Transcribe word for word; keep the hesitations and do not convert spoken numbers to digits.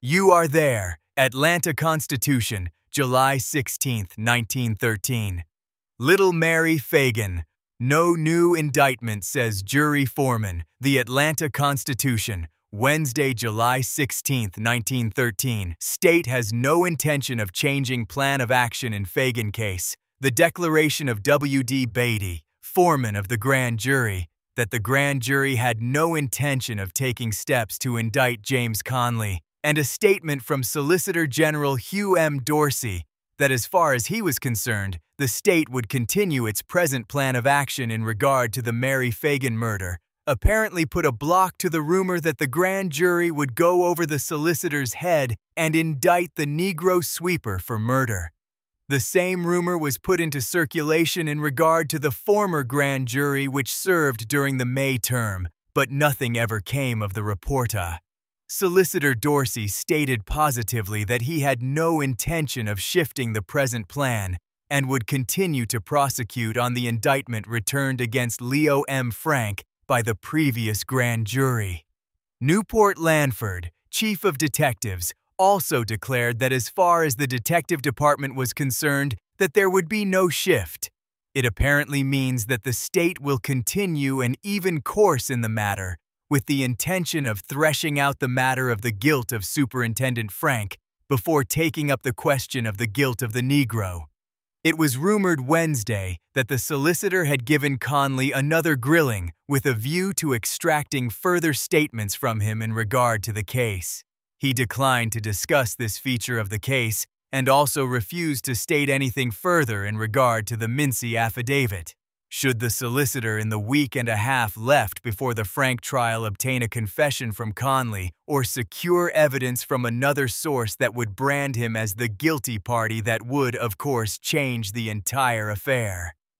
You Are There, Atlanta Constitution, July sixteenth, nineteen thirteen. Little Mary Fagan. No new indictment, says jury foreman. The Atlanta Constitution, Wednesday, July sixteenth, nineteen thirteen. State has no intention of changing plan of action in Fagan case. The declaration of W D Beatty, foreman of the grand jury, that the grand jury had no intention of taking steps to indict James Conley, and a statement from Solicitor General Hugh M. Dorsey that as far as he was concerned, the state would continue its present plan of action in regard to the Mary Fagan murder, apparently put a block to the rumor that the grand jury would go over the solicitor's head and indict the Negro sweeper for murder. The same rumor was put into circulation in regard to the former grand jury which served during the May term, but nothing ever came of the reporta. Solicitor Dorsey stated positively that he had no intention of shifting the present plan and would continue to prosecute on the indictment returned against Leo M. Frank by the previous grand jury. Newport Lanford, chief of detectives, also declared that as far as the detective department was concerned, that there would be no shift. It apparently means that the state will continue an even course in the matter, with the intention of threshing out the matter of the guilt of Superintendent Frank before taking up the question of the guilt of the Negro. It was rumored Wednesday that the solicitor had given Conley another grilling with a view to extracting further statements from him in regard to the case. He declined to discuss this feature of the case and also refused to state anything further in regard to the Mincy affidavit. Should the solicitor in the week and a half left before the Frank trial obtain a confession from Conley or secure evidence from another source that would brand him as the guilty party, that would, of course, change the entire affair.